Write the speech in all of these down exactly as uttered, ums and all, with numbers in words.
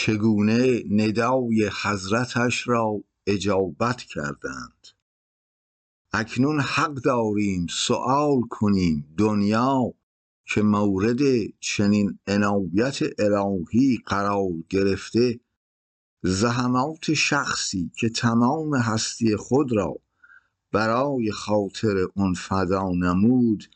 چگونه ندای حضرتش را اجابت کردند. اکنون حق داریم سؤال کنیم دنیا که مورد چنین عنایت الهی قرار گرفته، زحمات شخصی که تمام هستی خود را برای خاطر اون فدا نمود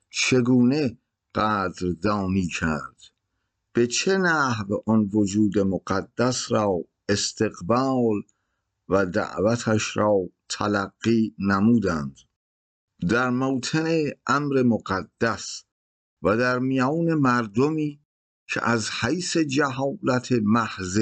چگونه قدردانی کرد؟ به چه نحو آن وجود مقدس را استقبال و دعوتش را تلقی نمودند؟ در موطن امر مقدس و در میان مردمی که از حیث جهالت محض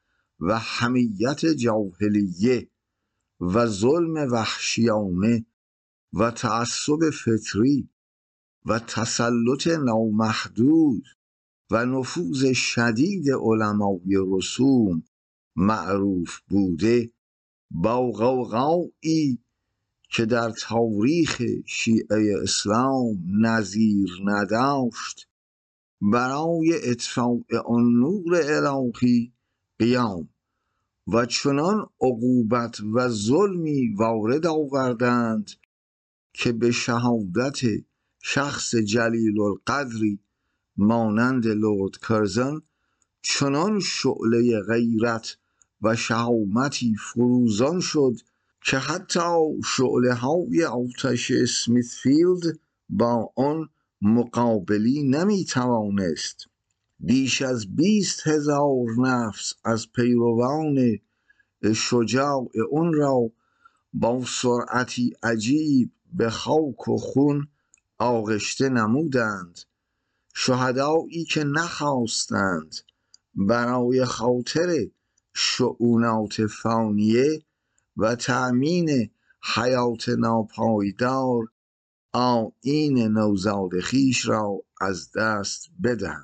و حمیت جاهلیه و ظلم وحشیانه و تعصب فطری و تسلط نامحدود و نفوذ شدید علمای رسوم معروف بوده، با غوغایی که در تاریخ شیعه اسلام نظیر نداشت، برای اطفاء آن نور الهی قیام و چنان عقوبت و ظلمی وارد آوردند که به شهادت شخص جلیل القدری مانند لرد کرزن چنان شعله غیرت و شهامتی فروزان شد که حتی شعله های آتش اسمیتفیلد با آن مقابلی نمی توانست. بیش از بیست هزار نفس از پیروان شجاع اون را با سرعتی عجیب به خاک و خون آغشته نمودند. شهدایی که نخواستند برای خاطر شؤونات فانیه و تأمین حیات ناپایدار آیین نوزاد خویش را از دست بدهند.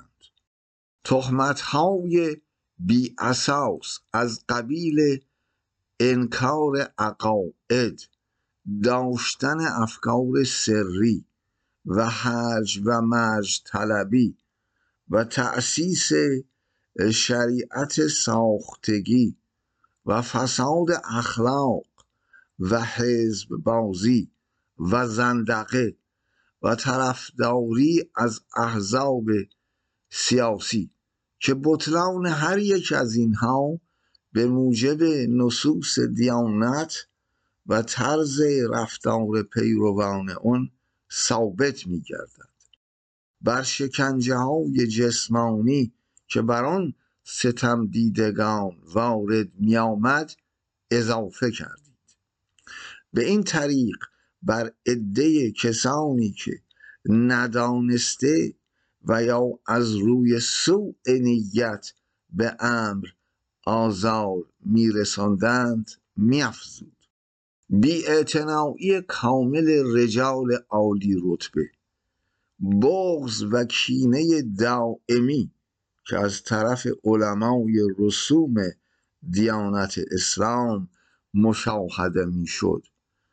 تهمت‌های بی اساس از قبیل انکار عقاید، داشتن افکار سری و هرج و مرج طلبی و تأسیس شریعت ساختگی و فساد اخلاق و حزب بازی و زندقه و طرفداری از احزاب سیاسی که بطلان هر یک از اینها به موجب نصوص دیانت و طرز رفتار پیروان اون ثابت می گردد. بر شکنجه های جسمانی که بر آن ستم دیدگان وارد می آمد اضافه کردید. به این طریق بر عده کسانی که ندانسته و یا از روی سوء نیت به امر آزار می رساندند می افزود. بی‌اعتنایی کامل رجال عالی رتبه، بغض و کینه دائمی که از طرف علمای رسوم دیانت اسلام مشاهده می شد،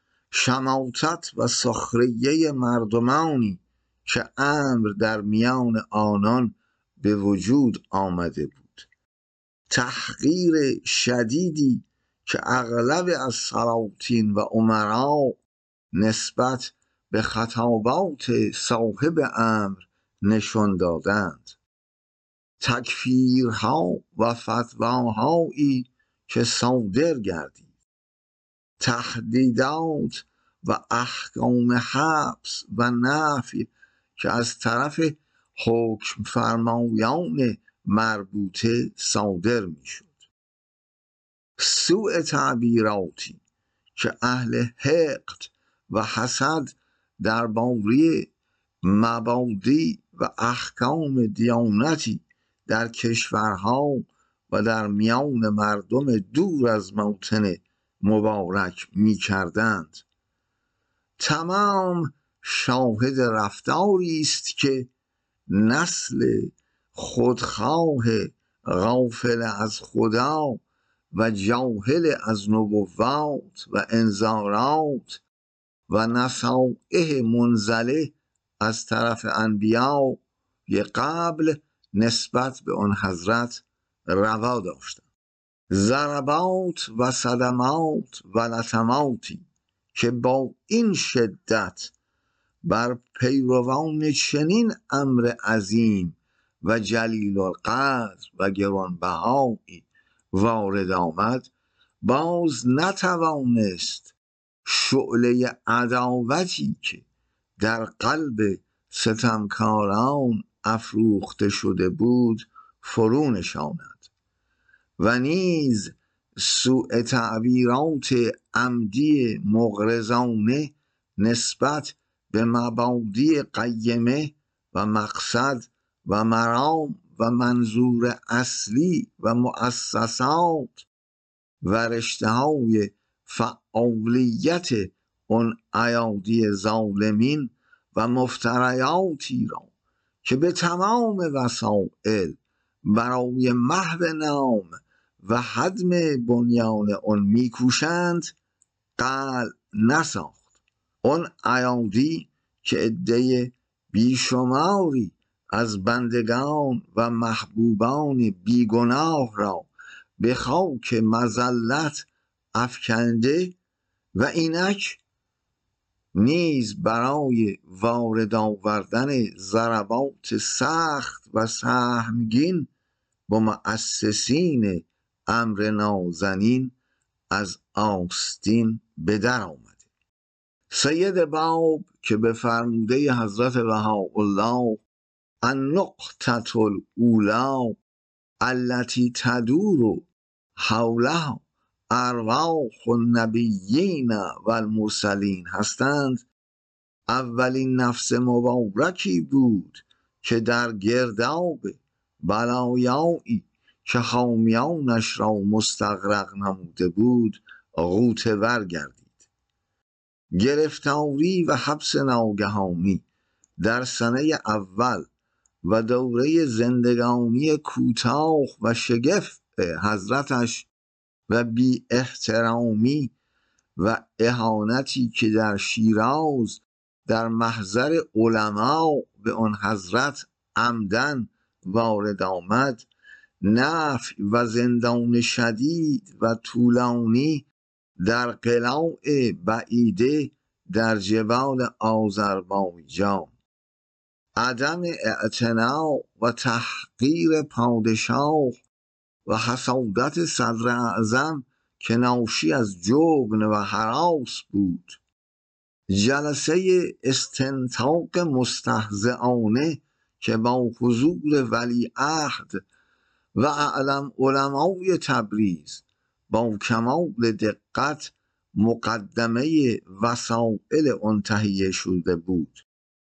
شماتت و سخریه مردمانی که امر در میان آنان به وجود آمده بود، تحقیر شدیدی که اغلب از سلاطین و امرا نسبت به خطابات صاحب امر نشان دادند، تکفیرها و فتواهایی که صادر گردید، تهدیدات و احکام حبس و نفی که از طرف حکم فرمایان مربوطه صادر می شد، سوء تعبیراتی که اهل حقد و حسد درباره مبادی و احکام دیانتی در کشورها و در میان مردم دور از موطن مبارک می کردند، تمام شاهد رفتاری است که نسل خودخواه غافل از خدا و جاهل از نبوات و انذارات و نصائح منزله از طرف انبیا قبل نسبت به آن حضرت روا داشتند. ضربات و صدمات و لطماتی که با این شدت بر پیروان چنین امر عظیم و جلیل القدر و گرانبهایی وارد آمد، باز نتوانست شعله عداوتی که در قلب ستمکاران افروخته شده بود فرو نشاند و نیز سوء تعبیرات عمدی مغرضانه نسبت به مبادی قیمه و مقصد و مرام و منظور اصلی و مؤسسات و رشته‌های فعالیت اون ایادی ظالمین و مفتریاتی را که به تمام وسائل برای محو نام و هدم بنیان اون میکوشند قلع نساخت. اون ایادی که عده بیشماری از بندگان و محبوبان بیگناه را به خاک مذلت افکنده و اینک نیز برای وارد آوردن ضربات سخت و سهمگین با مؤسسین امر نازنین از آستین به در آمده. سید باب که به فرموده حضرت بهاءالله النقطة الاولی التي تدور حولها ارواح النبیین و المرسلین هستند، اولین نفس مبارکی بود که در گرداب بلایایی که حامیانش را مستغرق نموده بود غوطه ور گردید. گرفتاری و حبس ناگهانی در سنه اول و دوره زندگانی کوتاه و شگفت حضرتش و بی احترامی و اهانتی که در شیراز در محضر علما به آن حضرت عمدن وارد آمد، نفی و زندان شدید و طولانی در قلاع بعیده در جبال آذربایجان، عدم اعتنا و تحقیر پادشاه و حسادت صدر اعظم که ناشی از جبن و هراس بود، جلسه استنطاق مستهزئانه که با حضور ولیعهد و اعلم علمای تبریز با کمال دقت مقدمه وسائل آن تهیه شده بود،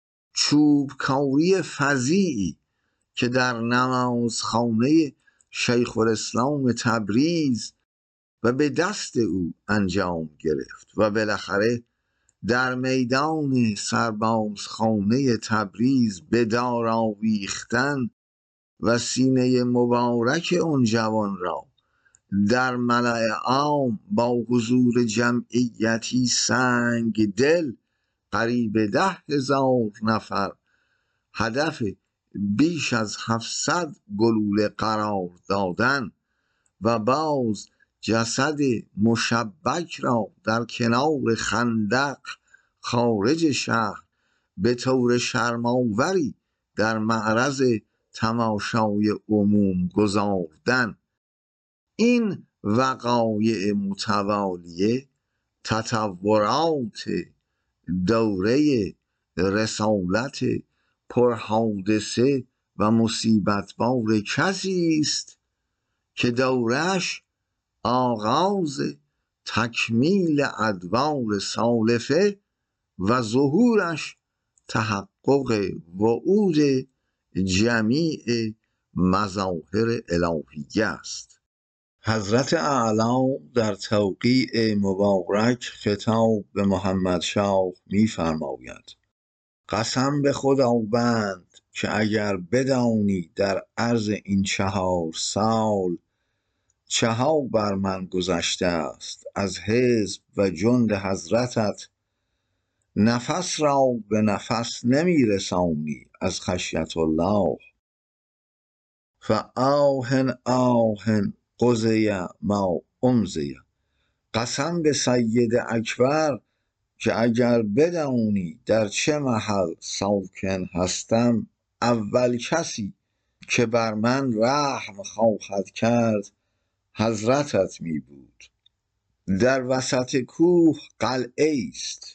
چوبکاری فظیعی که در نمازخانه شیخ الاسلام تبریز و به دست او انجام گرفت و بالاخره در میدان سربازخانه تبریز به دار آویختن و سینه مبارک اون جوان را در ملأ عام با حضور جمعیتی سنگ دل قریب ده هزار نفر هدف بیش از هفتصد گلوله قرار دادن و باز جسد مشبک را در کنار خندق خارج شهر به طور شرم‌آوری در معرض تماشای عموم گذاردن، این وقایع متوالیه تطورات دوره رسالت پرحادثه و مصیبتبار کسی است که دورش آغاز تکمیل ادوار سالفه و ظهورش تحقق وعود جمیع مظاهر الهیه است. حضرت اعلی در توقیع مبارک خطاب به محمد شاه می فرماید: قسم به خداوند که اگر بدانی در عرض این چهار سال چه ها بر من گذشته است از حزب و جند حضرتت، نفس را به نفس نمی رسانی از خشیت الله. فآهن آهن قضی ما امضی. قسم به سید اکبر که اگر بدانی در چه محل ساکن هستم، اول کسی که بر من رحم خواهد کرد حضرتت می بود. در وسط کوه قلعه است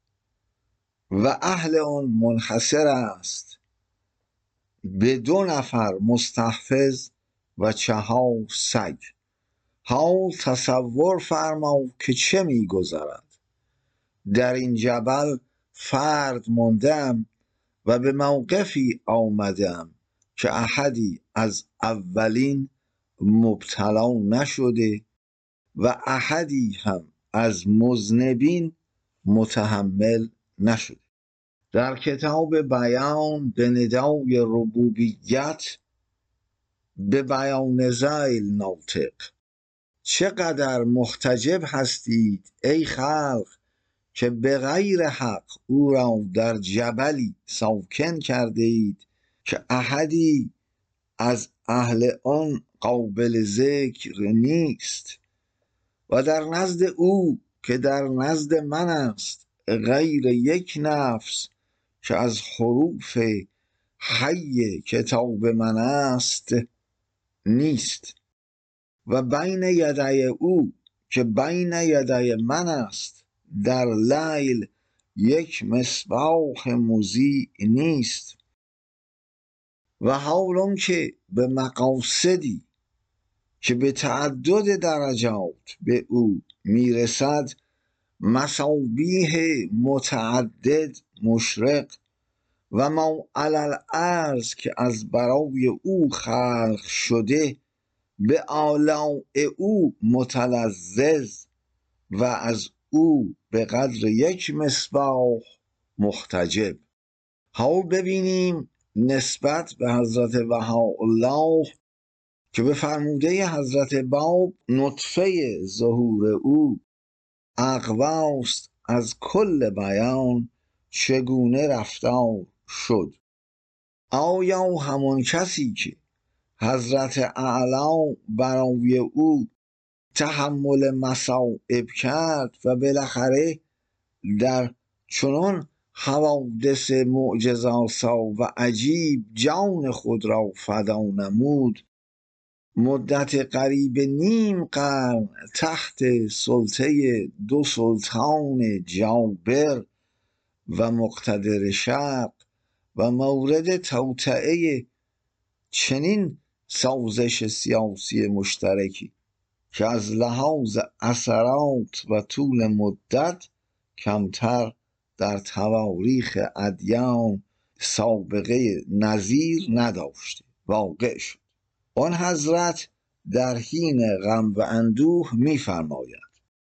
و اهل آن منحصر است به دو نفر مستحفظ و چهار سگ. حال تصور فرما که چه می گذرد. در این جبل فرد ماندم و به موقفی آمدم که احدی از اولین مبتلا نشده و احدی هم از مذنبین متحمل نشده. در کتاب بیان به ندای ربوبیت به بیان ذیل ناطق: چقدر محتجب هستید ای خلق که به غیر حق او را در جبلی ساکن کرده اید که احدی از اهل آن قابل ذکر نیست و در نزد او که در نزد من است غیر یک نفس که از حروف حی کتاب من است نیست و بین یدی او که بین یدی من است در لیل یک مصباح مضیء نیست و حال که به مقاصدی که به تعدد درجات به او میرسد مصابیح متعدد مشرق و ما علی الارض که از برای او خلق شده به آلاء او متلذذ و از او به قدر یک مصباح محتجب. حال ببینیم نسبت به حضرت بهاءالله که به فرموده حضرت باب نطفه ظهور او اقواست از کل بیان چگونه رفتار شد. آیا همون کسی که حضرت اعلی برای او تحمل مصائب کرد و بالاخره در چنان حوادث معجزه‌آسا و عجیب جان خود را فدا نمود، مدت قریب نیم قرن تحت سلطه دو سلطان جابر و مقتدر شرق و مورد توطئه چنین سازش سیاسی مشترکی که از لحاظ اثرات و طول مدت کمتر در تواریخ ادیان سابقه نظیر نداشته واقع شد. آن حضرت در حین غم و اندوه می‌فرماید: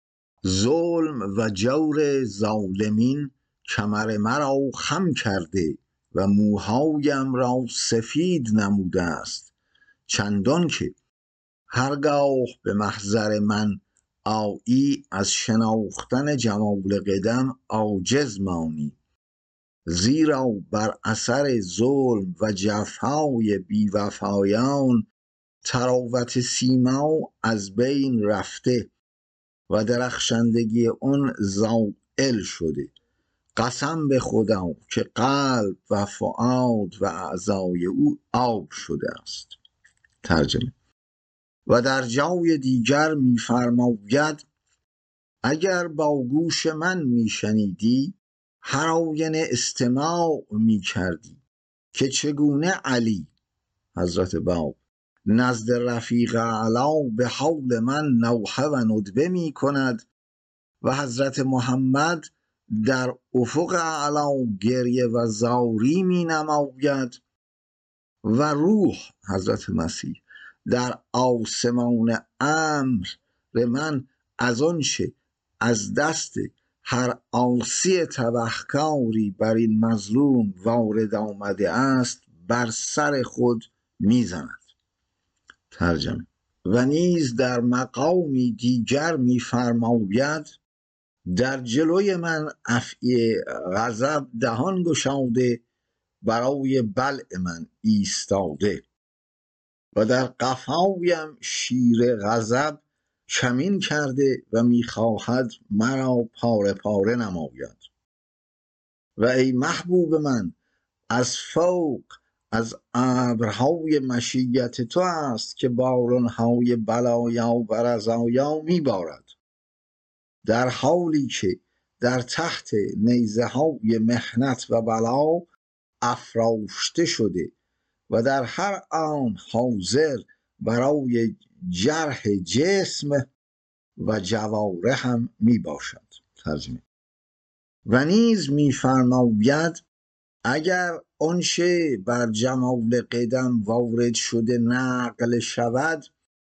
ظلم و جور ظالمین کمر مرا خم کرده و موهایم را سفید نموده است، چندان که هرگاه به محضر من آیی از شناختن جمال قدم عاجز مانی، زیرا بر اثر ظلم و جفای بیوفایان تراوت سیما از بین رفته و درخشندگی اون زائل شده. قسم به خدا که قلب و فؤاد و اعضای او آب شده است. ترجمه: و در جای دیگر می‌فرماید: اگر با گوش من میشنیدی هر آینه استماع میکردی که چگونه علی حضرت باب نزد رفیق اعلی به حول من نوحه و ندبه می کند و حضرت محمد در افق اعلی گریه و زاری می نماید و روح حضرت مسیح در آسمان امر من از آنچه از دست هر عاصی تبهکاری بر این مظلوم وارد آمده است بر سر خود میزند. ترجمه: و نیز در مقامی دیگر می‌فرماید: در جلوی من افعی غضب دهان گشاده برای بلع من ایستاده و در قفایم شیر غضب کمین کرده و میخواهد مرا پاره پاره نماید. و ای محبوب من، از فوق از ابرهای مشیت تو است که بارانهای بلایا و رزایا میبارد، در حالی که در تحت نیزه های محنت و بلا افراشته شده و در هر آن حاضر برای جرح جسم و جوارح هم می باشد. ترجمه. و نیز می فرماید اگر آنچه بر جمال قدم وارد شده نقل شود،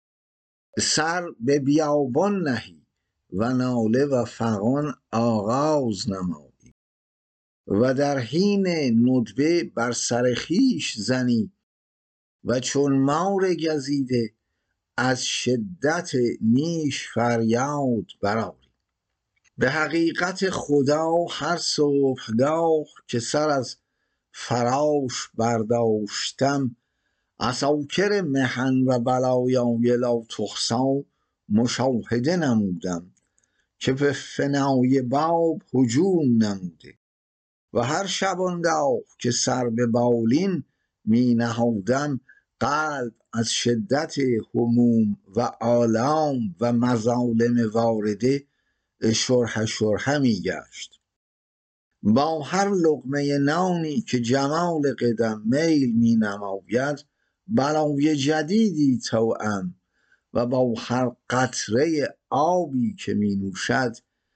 سر به بیابان نهی و ناله و فغان آغاز نمایی و در حین ندبه بر سر خویش زنی و چون مار گزیده از شدت نیش فریاد برآری. به حقیقت خدا هر صبحگاه که سر از فراش برداشتم، عساکر محن و بلایای لا تحصی مشاهده نمودم که به فنای باب هجوم نموده و هر شبانگاه که سر به بالین می نهادم، قلب از شدت هموم و آلام و مظالم وارده شرح شرح می گشت. با هر لقمه نانی که جمال قدم میل می نماید، بلای جدیدی توأم و با هر قطره آبی که می نوشد،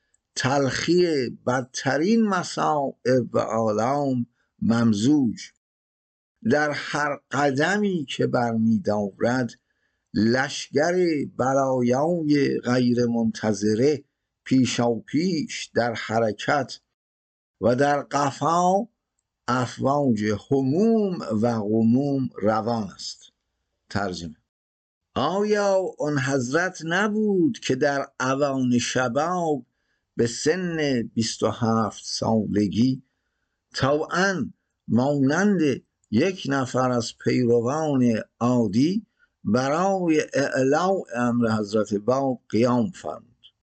تلخی بدترین مصائب و آلام ممزوج. در هر قدمی که برمی دارد، لشگر بلایای غیر منتظره پیشا پیش در حرکت و در قفا افواج هموم و غموم روان است. ترجمه. آیا آن حضرت نبود که در اوان شباب به سن بیست و هفت سالگی طوعاً مانند یک نفر از پیروان عادی برای اعلاء امر حضرت باب قیام فرمود؟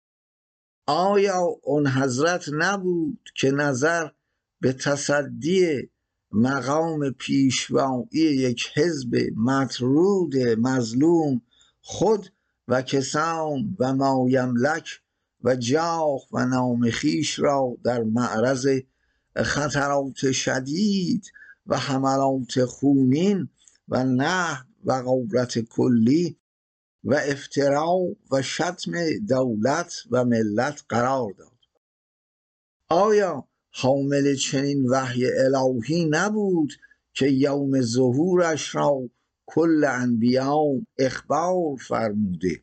آیا آن حضرت نبود که نظر به تصدی مقام پیشوایی یک حزب مطرود مظلوم خود و کسان و مایملک و جاه و نام خویش را در معرض خطرات شدید و حملات خونین و نهب و غارت کلی و افترا و شتم دولت و ملت قرار داد؟ آیا حامل چنین وحی الهی نبود که یوم ظهورش را کل انبیا اخبار فرموده؟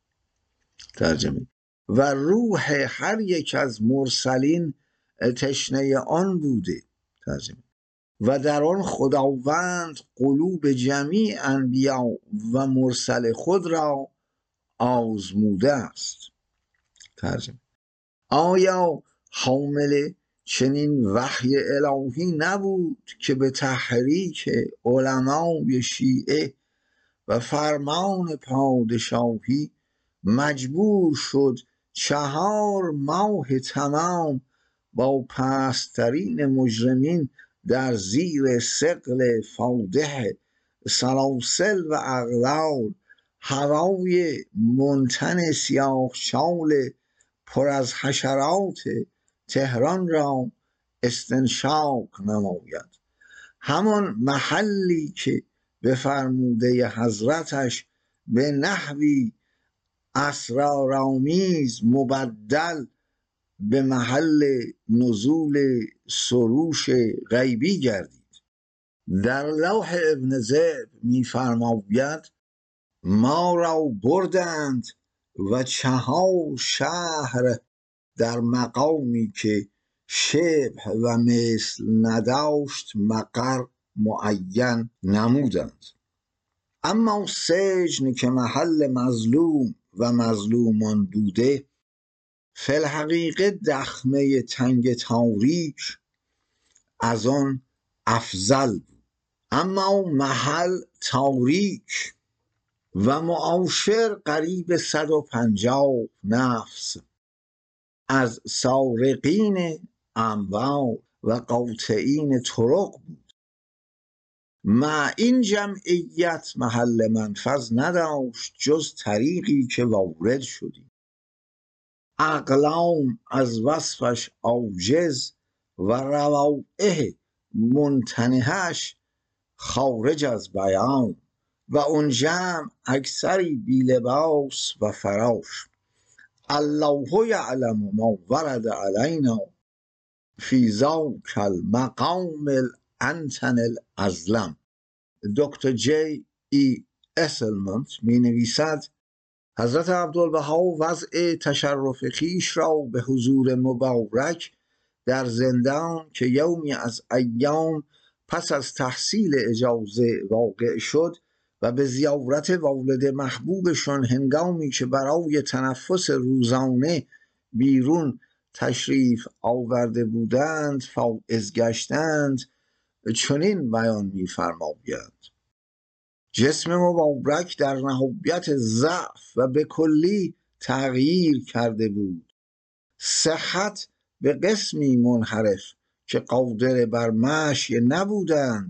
ترجمه. و روح هر یک از مرسلین تشنه آن بوده. ترجمه. و در آن خداوند قلوب جمیع انبیا و مرسل خود را آزموده است. ترجمه. آیا حامل چنین وحی الهی نبود که به تحریک علمای شیعه و فرمان پادشاهی مجبور شد چهار ماه تمام با پست‌ترین مجرمین در زیر ثقل فاضح سلاسل و اغلال هوای منتن سیاه چال پر از حشرات تهران را استنشاق نماید، همان محلی که به فرموده حضرتش به نحوی اسرارآمیز مبدل به محل نزول سروش غیبی گردید. در لوح ابن ذئب می فرماید ما را بردند و چهار شهر در مقامی که شبه و مثل نداشت مقر معین نمودند. اما سجن که محل مظلوم و مظلومان بوده، فی الحقیقه دخمه تنگ تاریک از آن افضل بود. اما محل تاریک و معاشر قریب صد و پنجاه نفس از سارقین اموال و قاطعین طرق بود. مع این جمعیت محل منفذ نداشت جز طریقی که وارد شدیم. اقلام از وصفش عاجز و روائح ممتنحش خارج از بیان و اون جمع اکثری بی لباس و فراش. الله یعلم ما ورد علینا فی ذاک المقام الانتن الازلم. دکتر جی ای اسلمنت می نویسد حضرت عبدالبها وضع تشرف خیش را به حضور مبارک در زندان که یومی از ایام پس از تحصیل اجازه واقع شد و به زیارت والد محبوبشان هنگامی که برای تنفس روزانه بیرون تشریف آورده بودند فائز گشتند چنین بیان می‌فرمایند: جسم مبارک در نهایت ضعف و به کلی تغییر کرده بود. صحت به قسمی منحرف که قادر بر مشی نبودند.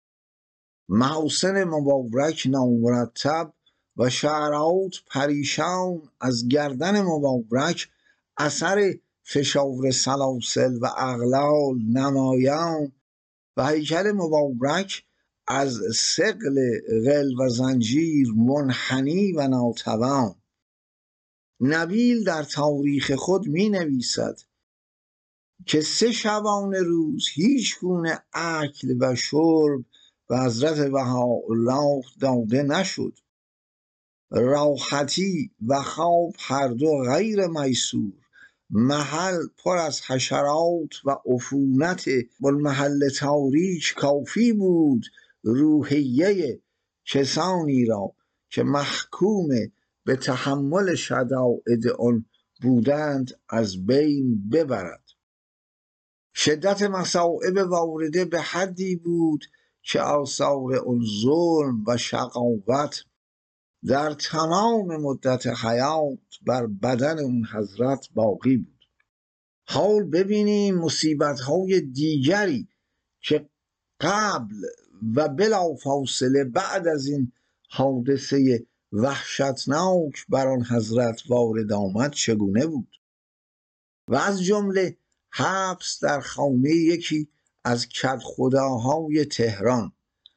محاسن مبارک نامرتب و شعرات پریشان از گردن مبارک اثر فشار سلاسل و اغلال نمایان و هیکل مبارک از ثقل غل و زنجیر منحنی و ناتوان. نبیل در تاریخ خود می نویسد که سه شبانه روز هیچ گونه اکل و شرب به حضرت بهاءالله داده نشد. راحتی و خواب هر دو غیر میسور، محل پر از حشرات و عفونت والمحل تاریک کافی بود روحیه کسانی را که محکوم به تحمل شدائد آن بودند از بین ببرد. شدت مصائب وارده به حدی بود که آثار آن ظلم و شقاوت در تمام مدت حیات بر بدن اون حضرت باقی بود. حال ببینیم مصیبت‌های دیگری که قبل و بلا فاصله بعد از این حادثه وحشتناک بر آن حضرت وارد آمد چگونه بود. و از جمله حبس در خانه یکی از کدخداهای تهران،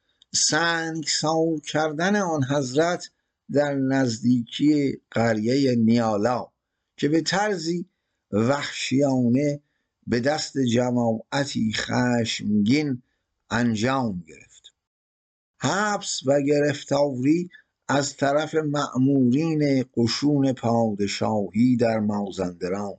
سنگسار کردن آن حضرت در نزدیکی قریه نیالا که به طرزی وحشیانه به دست جماعتی خشمگین انجام گرفت. حبس و گرفتاری از طرف مأمورین قشون پادشاهی در مازندران،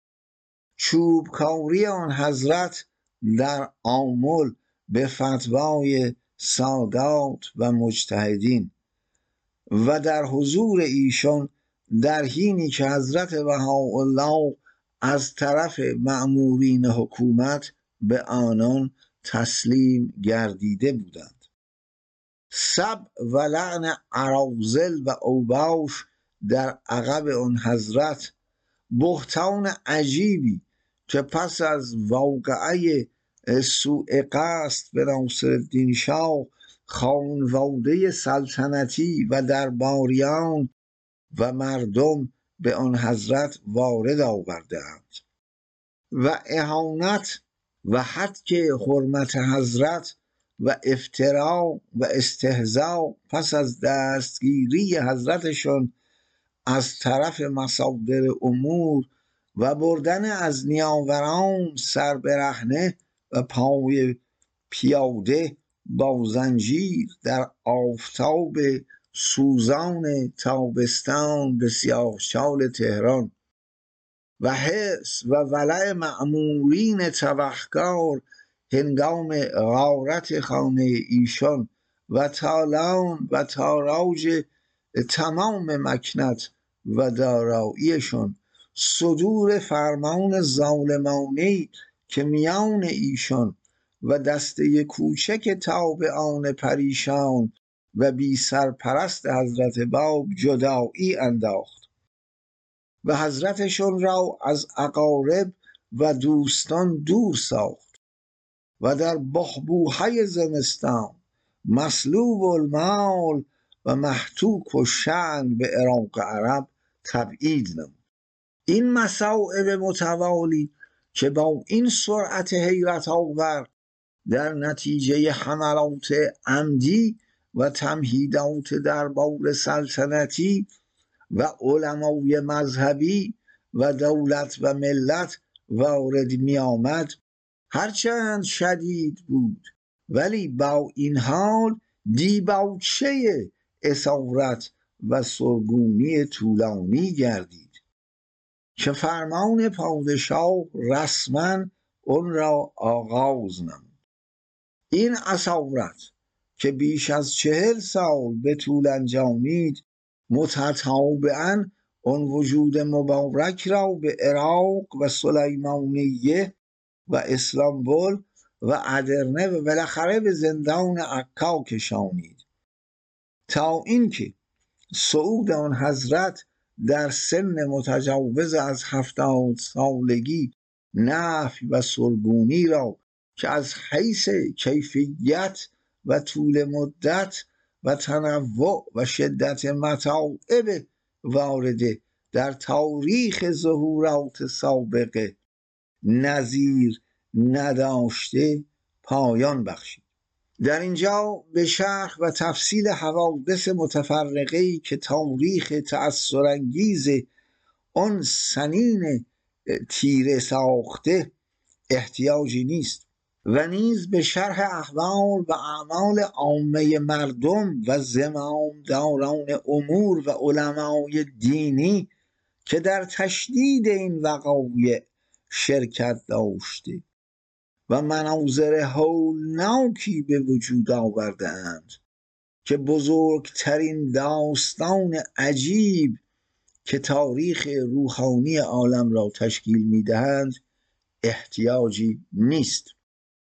چوبکاری آن حضرت در آمل به فتوای سادات و مجتهدین و در حضور ایشان در حینی که حضرت بهاءالله از طرف مأمورین حکومت به آنان تسلیم گردیده بودند. سب و لعن اراذل و اوباش در عقب آن حضرت، بهتان عجیبی که پس از واقعه سوء قصد به ناصرالدین شاه خانواده سلطنتی و درباریان و مردم به آن حضرت وارد آوردند و اهانت و حتک حرمت حضرت و افترا و استهزاء پس از دستگیری حضرتشان از طرف مصادر امور و بردن از نیاوران سر برهنه و پای پیاده با زنجیر در آفتاب سوزان تابستان به سیاهچال تهران و حرص و ولع مأمورین تبهکار هنگام غارت خانه ایشان و تالان و تاراج تمام مکنت و داراییشان، صدور فرمان ظالمانه‌ای که میان ایشان و دسته کوچک تابعان پریشان و بی سرپرست حضرت باب جدایی انداخت و حضرتشون را از اقارب و دوستان دور ساخت و در بحبوحه زمستان مسلوب المال و محتوک و شأن به عراق عرب تبعید نمود. این مصائب متوالی که با این سرعت حیرت آور در نتیجه حملات عمدی و تمهیدات دربار سلطنتی و علمای مذهبی و دولت و ملت وارد می آمد هرچند شدید بود، ولی با این حال دیباچه اسارت و سرگونی طولانی گردید که فرمان پادشاه رسما اون را آغاز نمود. این اسارت که بیش از چهل سال به طول انجامید متتابعاً اون وجود مبارک را به عراق و سلیمانیه و اسلامبول و ادرنه و بالاخره به زندان عکا کشانید تا اینکه صعود آن حضرت در سن متجاوز از هفتاد سالگی نفی و سرگونی را که از حیث کیفیت و طول مدت و تنوع و شدت متاعب وارده در تاریخ ظهورات سابقه نظیر نداشته پایان بخشید. در اینجا به شرح و تفصیل حوادث متفرقه‌ای که تاریخ تأثرانگیز آن سنین تیره ساخته احتیاجی نیست و نیز به شرح احوال و اعمال عامه مردم و زمامداران امور و علمای دینی که در تشدید این وقایع شرکت داشته و مناظر هولناکی به وجود آورده اند که بزرگترین داستان عجیب که تاریخ روحانی عالم را تشکیل می دهند احتیاجی نیست.